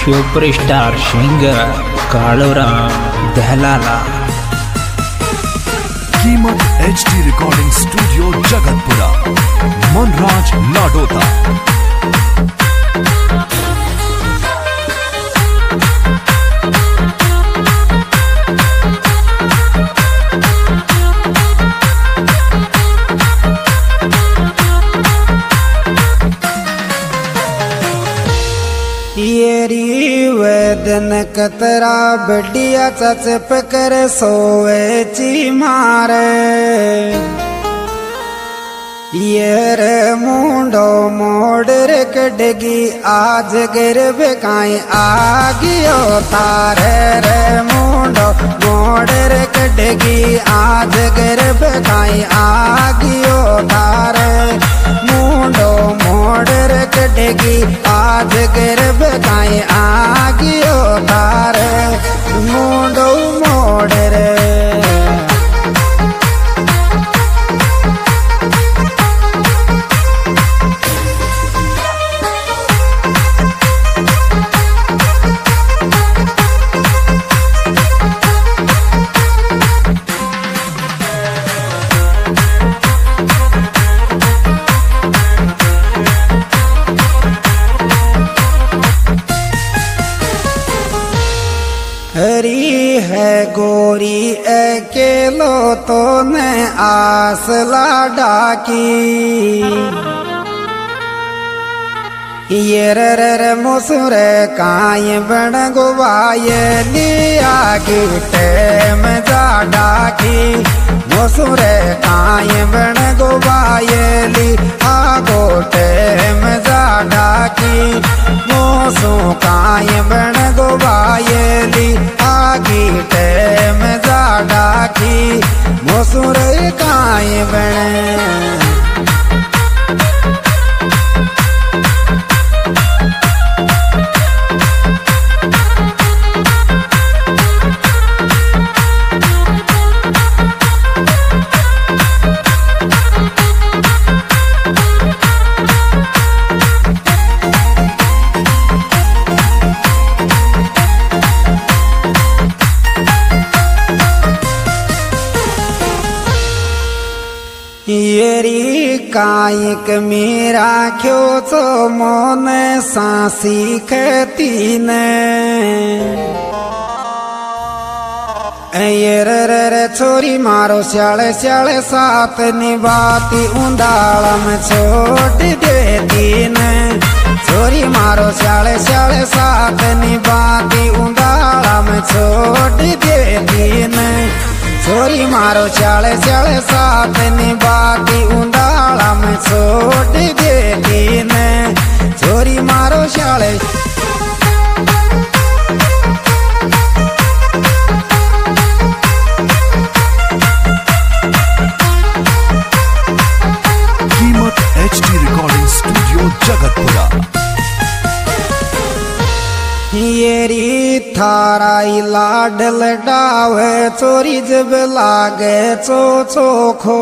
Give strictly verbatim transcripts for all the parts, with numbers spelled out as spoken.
Superstar singer Kaluram दहलाला। कीमत H D recording studio Jagatpura, Manraj Ladota. येरी वेदन कतरा बढ़िया चचप कर सोए ची मारे। ये रे मुंडो मोड़ रे कड़गी आज गिर बेकाई आगियो तारे। रे मुंडो मोड़ रे कड़गी आज गिर बेकाई आगियो तारे। मुंडो मोड़ रे कड़गी आज गिर बेकाई आगियो तारे। मुंडो मोड़ रे हरी है गोरी अकेलो तो ने आस लाडाकी। ये रे रे मुसुर काई बण गुवाये लिया की टेम जाडा की। मुसुर काई बण गुवाये ली आगो टेम जाडा की। मोसु काई बण गुवाये ली आगी टेम जाडा की। मुसुर काई बण येरी कायक मेरा क्यों तो मोन सांसी खती ने। ये रे रे रे छोरी मारो श्याले श्याले साथ निभाती उंडालम छोड़ देती ने। छोरी मारो श्याले श्याले साथ निभाती उंडालम छोड़ देती ने। छोरी मारो श्याले श्याले साथ निभाती उंडाला में छोड़ देती ने। छोरी मारो श्याले कीमत H D recording studio Jagatpura. येरी थाराई लाडल डावे चोरी जब लागे चो चोखो।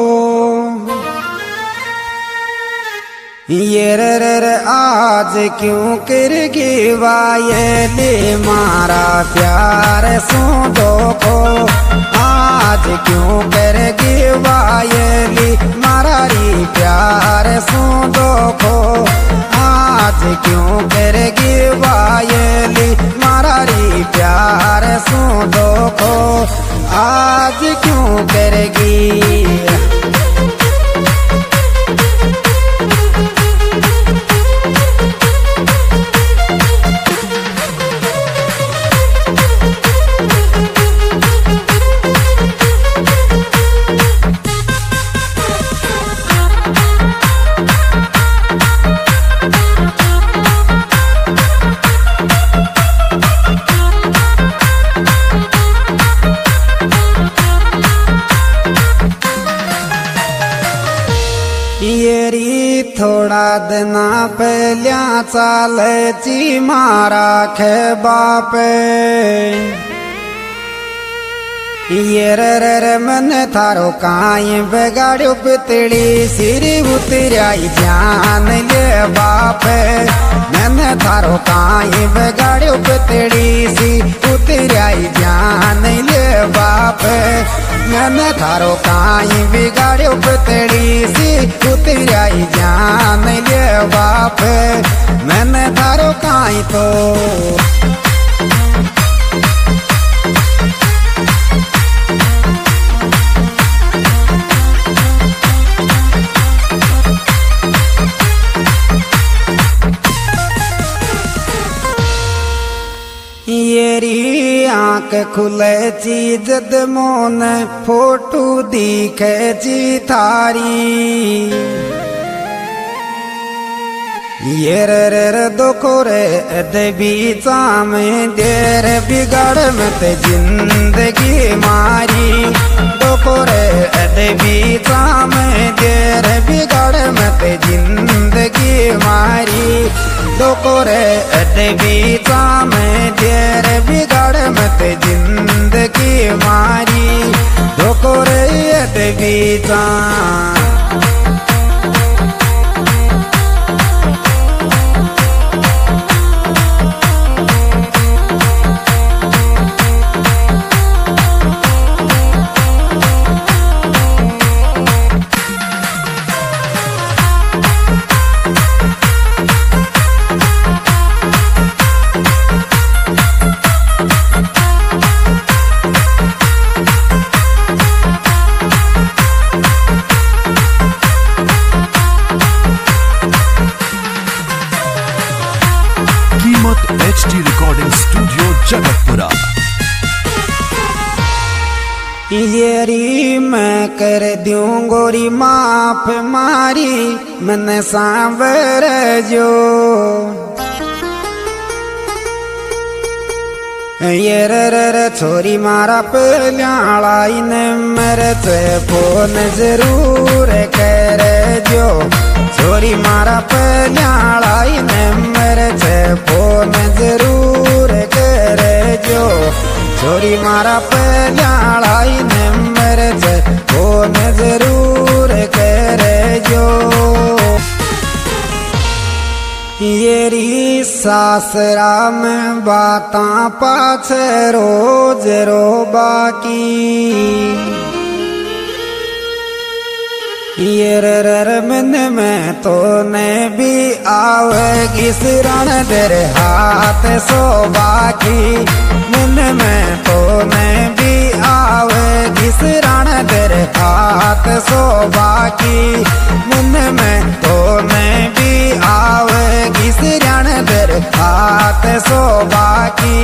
ये रे रे रे आज क्यों कर गिवाये ले मारा प्यार सो देखो। आज क्यों कर गिवाये ले मारा री प्यार सो देखो। आज क्यों कर गिवाये ले मारा री प्यार सो देखो। आज क्यों करेगी येरी थोड़ा दिना पहल्या चालची मारा खे बापे। ये रर मन थारो काई बगाड़ो पितड़ी सिरी उतराई जान ले बाप मन थारो काई बगाड़ो पितड़ी सी उतराई जान ले बाप मन थारो काई बिगाड़ो पितड़ी सी उतराई जान ले बाप मन थारो काई तो येरी आँख खुले चीज मोन फोटो दिखे ची थारी ये रर दुखो रे दबी चाम देर बिगड़ मत जिंदगी मारी दुखो रे दबी चाम देर बिगड़ मत जिंदगी मारी दुखो रे दबी चाम देर बिगड़ मत जिंदगी मारी दुखो रे दबी चाम H D recording studio Jagatpura. येरी मैं कर दूं गोरी माफ मारी मन सांवर जो ये रर छोरी मारा पल्यालाई ने मेरे से फोन जरूर कर जो छोरी मारा पल्यालाई ने मेरे से फोन जरूर कर जो छोरी मारा पल्यालाई ने मेरे से फोन जरूर कर जो येरी सासरा में बाता पाछ रोज रो बाकी ये रर मन में तो ने भी आवेगी सिरण दर हाथ सो बाकी मन में तो ने भी आवेगी सिरण दर हाथ सो बाकी मन में तो ने भी आवेगी सिरण दर हाथ सो बाकी